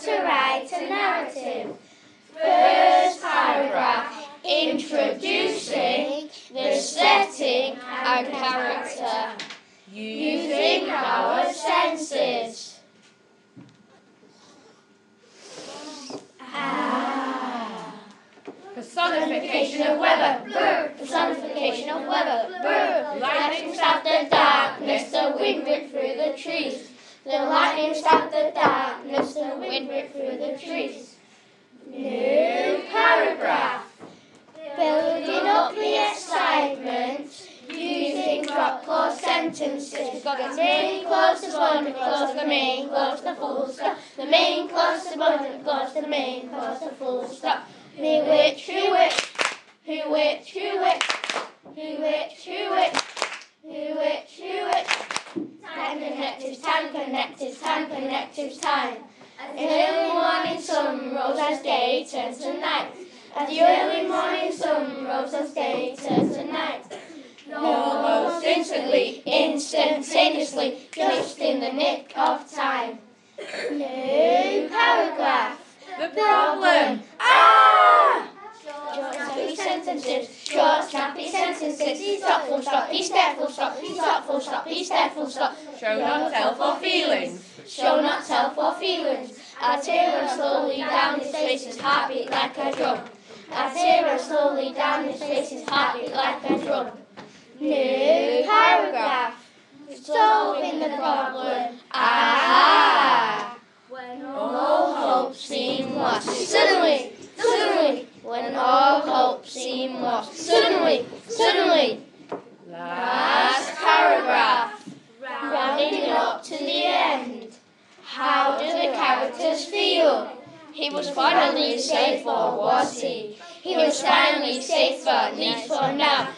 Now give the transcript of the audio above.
to write a narrative. First paragraph, introducing the setting and character. Using our senses. Personification of weather. Bird. Personification of weather. Bird. Lightning stabbed the darkness, the wind ripped through the trees. The lightning stabbed the darkness, the wind ripped through the trees. New paragraph. Building up the excitement, using drop clause sentences. Got the main clause, the subordinate clause, the main clause, the full stop. The main clause, the subordinate clause, the main clause, the full stop. Me which, who which, who which, who which, who which, who which, who which, who which. Time connectives, time connectives, time connectives, time. As the early morning sun rose as day turns to night. As the early morning sun rose as day turns to night. Almost instantly, instantaneously, just in the nick of time. New paragraph. The problem. Short, snappy sentences. Short, snappy sentences. Stop, full stop. He step, full stop. Stop, full stop. He step, full stop. Show, not tell for feelings. Show, not tell for feelings. I tear slowly down his face, his heartbeat like a drum. I tear slowly down his face, his heartbeat like a drum. New paragraph. Solving the problem. When all hope seemed lost. Suddenly, when all hope seemed lost. Suddenly. Last paragraph. Rounding up to the end. How do the characters feel? He was finally safe, or was he? He was finally safe, at least for now.